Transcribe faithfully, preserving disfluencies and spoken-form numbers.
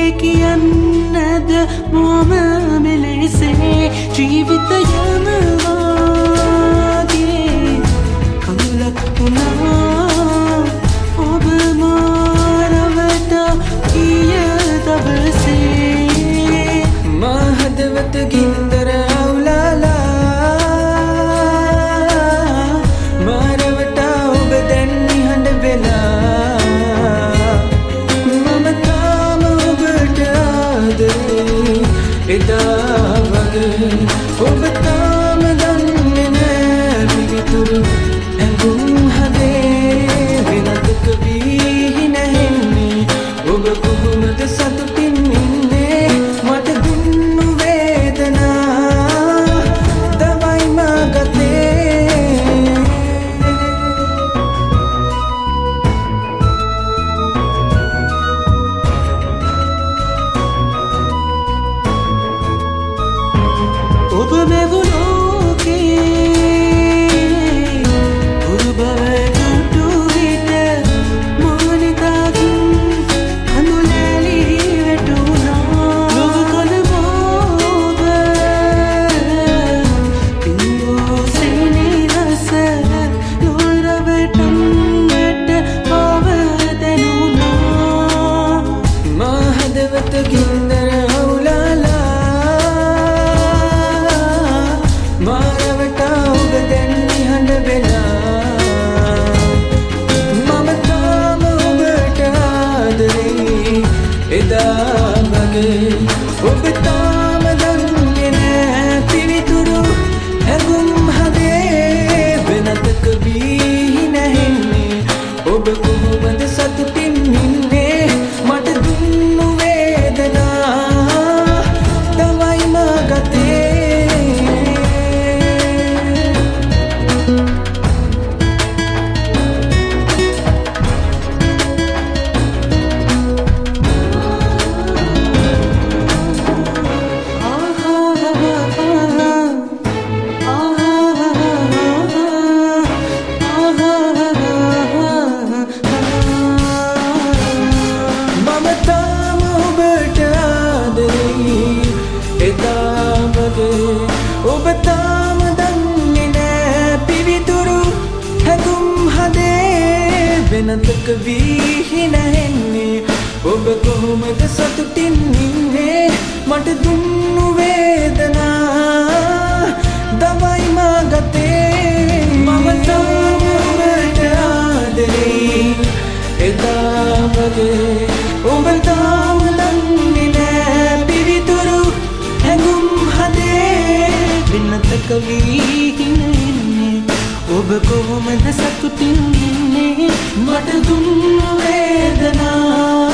කියන්නද මොම මෙලෙසේ ජීවිතයම වාගේ කඳුලක් වුණා ඔබ මාරවට කිය දවසේ මා හදවත ගින්දර අවුලාලා මාරවට ඔබ දැන් නිහඬ වෙලා මම තාම ඔබට ආදරේ එදා වගේ ඔබ තාම දන්නේ නෑ පිවිතුරු ඇඟුම් හදේ වෙනතක වී නැහෙන්නේ ඔබ කොහොමද සතුටින් ඉන්නේ මට දුන්නු වේදනා දවයි මා ගතේ ඔබ මෙවුලෝකේ පුරු බව දුටු විට මොනිකාකින් කඳුලැලි වැටුණා ලොව කොළ බෝබ පින්දෝ සෙනෙහස ලොරවටන්නට ඔබ දැනුණා මා හදවත ගින්දර මාරවට ඔබ දැන් නිහඬ වෙලා මම තාම ඔබට ආදරේ එදා වගේ ඔබ තාම දන්නේ නෑ පිවිතුරු ඇඟුම් හදේ වෙනතක වී නැහෙන්නේ ඔබ කොහොමද සතුටින් ඉන්නේ මට දුන්නු වේදනා දවයි මා ගතේ ඔබ තාම දන්නේ නෑ පිවිතුරු හැඟුම් හදේ වෙනතක වී නැහෙන්නේ ඔබ කොහොමද සතුටින් ඉන්නේ මට දුන්නු වේදනා දවයි මා ගතේ මම තාම ඔබට ආදරේ එදා වගේ ඔබ තාම දන්නේ නෑ පිවිතුරු හැඟුම් වෙනතක වී ඉන්නේ ඔබ කොහොමද සතුටින් ඉන්නේ මට දුන්නු වේදනා